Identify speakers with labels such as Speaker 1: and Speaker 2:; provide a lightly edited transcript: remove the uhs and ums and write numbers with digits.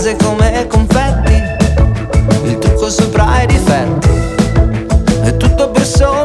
Speaker 1: frase come confetti, il trucco sopra i difetti, è tutto per solo